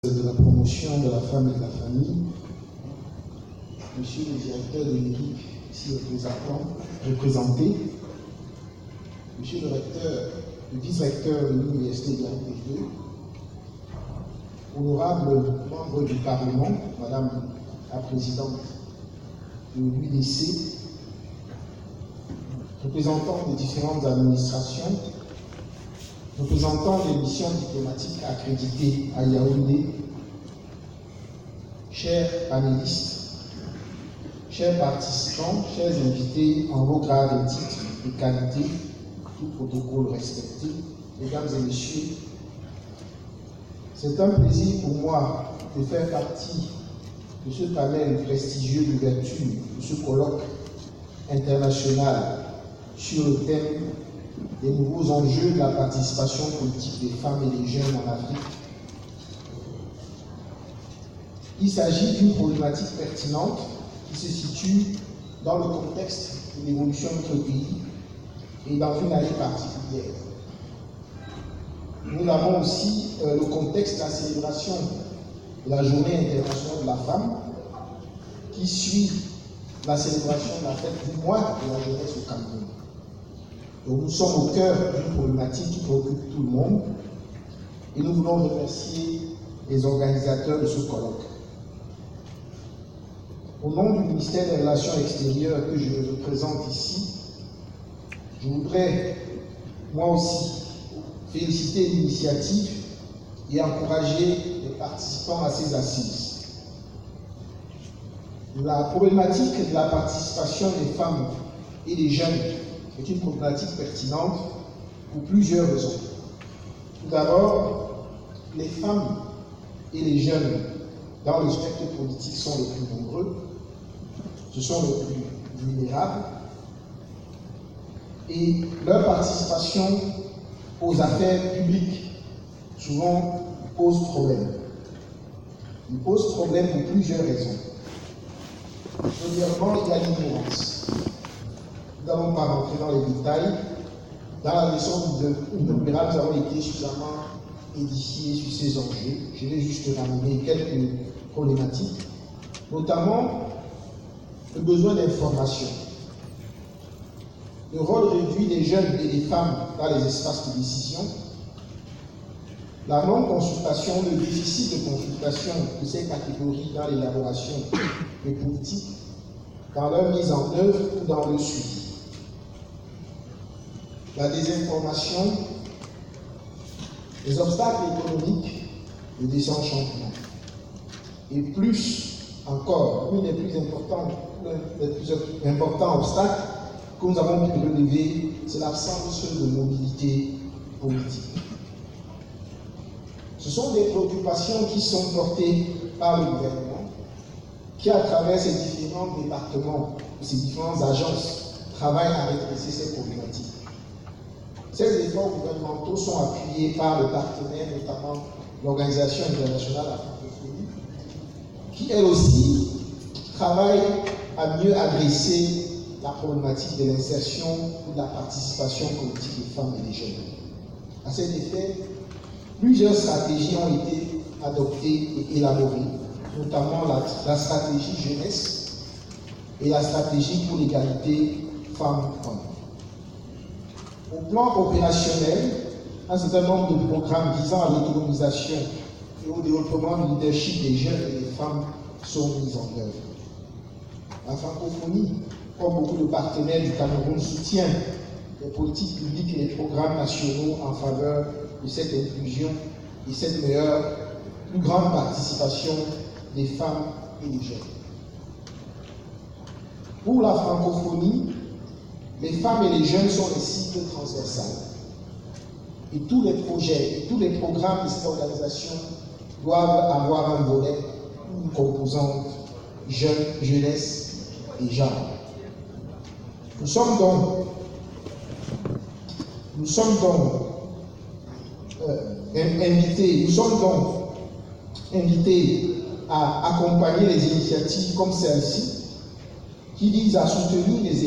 De la promotion de la femme et de la famille, Monsieur le directeur de l'ERIC, ici représenté, Monsieur le recteur, le vice-recteur de l'Université de l'UNP2, honorables membres du Parlement, Madame la Présidente de l'UDC, représentants des différentes administrations, représentants des missions diplomatiques accréditées à Yaoundé, chers panélistes, chers participants, chers invités en vos grades et titres et qualités, tout protocole respecté, mesdames et messieurs, c'est un plaisir pour moi de faire partie de ce panel prestigieux d'ouverture de ce colloque international sur le thème des nouveaux enjeux de la participation politique des femmes et des jeunes en Afrique. Il s'agit d'une problématique pertinente qui se situe dans le contexte de l'évolution de notre pays et dans une année particulière. Nous avons aussi le contexte de la célébration de la Journée internationale de la femme qui suit la célébration de la fête du mois de la jeunesse au Cameroun. Donc nous sommes au cœur d'une problématique qui préoccupe tout le monde et nous voulons remercier les organisateurs de ce colloque. Au nom du ministère des Relations extérieures que je représente ici, je voudrais moi aussi féliciter l'initiative et encourager les participants à ces assises. La problématique de la participation des femmes et des jeunes est une problématique pertinente pour plusieurs raisons. Tout d'abord, les femmes et les jeunes dans le spectre politique sont les plus nombreux, ce sont les plus vulnérables, et leur participation aux affaires publiques souvent pose problème. Il pose problème pour plusieurs raisons. Premièrement, il y a l'ignorance. Nous n'allons pas rentrer dans les détails. Dans la leçon inaugurale, nous avons été suffisamment édifiés sur ces enjeux. Je vais juste ramener quelques problématiques, notamment le besoin d'information, le rôle réduit des jeunes et des femmes dans les espaces de décision, la non-consultation, le déficit de consultation de ces catégories dans l'élaboration des politiques, dans leur mise en œuvre ou dans le suivi. La désinformation, les obstacles économiques, le désenchantement. Et plus encore, l'un des plus importants obstacles que nous avons pu relever, c'est l'absence de mobilité politique. Ce sont des préoccupations qui sont portées par le gouvernement, qui à travers ses différents départements, ses différentes agences, travaillent à redresser ces problématiques. Ces efforts gouvernementaux sont appuyés par le partenaire, notamment l'Organisation internationale de la francophonie, qui elle aussi travaille à mieux adresser la problématique de l'insertion ou de la participation politique des femmes et des jeunes. À cet effet, plusieurs stratégies ont été adoptées et élaborées, notamment la stratégie jeunesse et la stratégie pour l'égalité femmes-hommes. Au plan opérationnel, un certain nombre de programmes visant à l'autonomisation et au développement du leadership des jeunes et des femmes sont mis en œuvre. La francophonie, comme beaucoup de partenaires du Cameroun, soutient les politiques publiques et les programmes nationaux en faveur de cette inclusion et cette plus grande participation des femmes et des jeunes. Pour la francophonie, les femmes et les jeunes sont les cibles transversales. Et tous les projets et tous les programmes de cette organisation doivent avoir un volet, une composante jeunesse et genre. Nous sommes donc invités à accompagner les initiatives comme celle-ci qui visent à soutenir les